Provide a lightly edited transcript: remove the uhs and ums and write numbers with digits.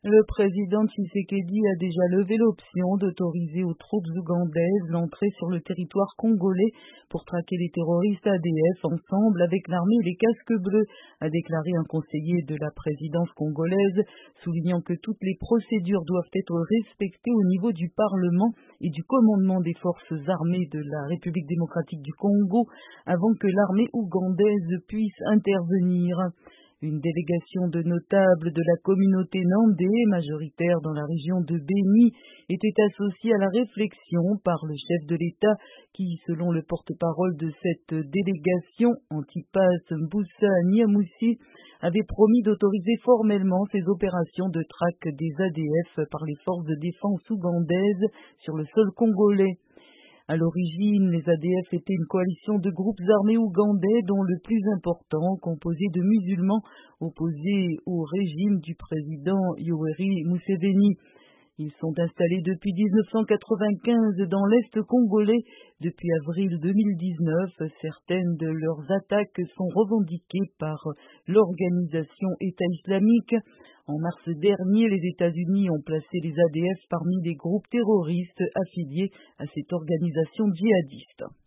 Le président Tshisekedi a déjà levé l'option d'autoriser aux troupes ougandaises l'entrée sur le territoire congolais pour traquer les terroristes ADF ensemble avec l'armée et les casques bleus, a déclaré un conseiller de la présidence congolaise, soulignant que toutes les procédures doivent être respectées au niveau du Parlement et du commandement des forces armées de la République démocratique du Congo avant que l'armée ougandaise puisse intervenir. Une délégation de notables de la communauté Nandé, majoritaire dans la région de Béni, était associée à la réflexion par le chef de l'État qui, selon le porte-parole de cette délégation, Antipas Mboussa Niamoussi, avait promis d'autoriser formellement ces opérations de traque des ADF par les forces de défense ougandaises sur le sol congolais. À l'origine, les ADF étaient une coalition de groupes armés ougandais dont le plus important, composé de musulmans opposés au régime du président Yoweri Museveni. Ils sont installés depuis 1995 dans l'Est congolais. Depuis avril 2019, certaines de leurs attaques sont revendiquées par l'organisation État islamique. En mars dernier, les États-Unis ont placé les ADF parmi les groupes terroristes affiliés à cette organisation djihadiste.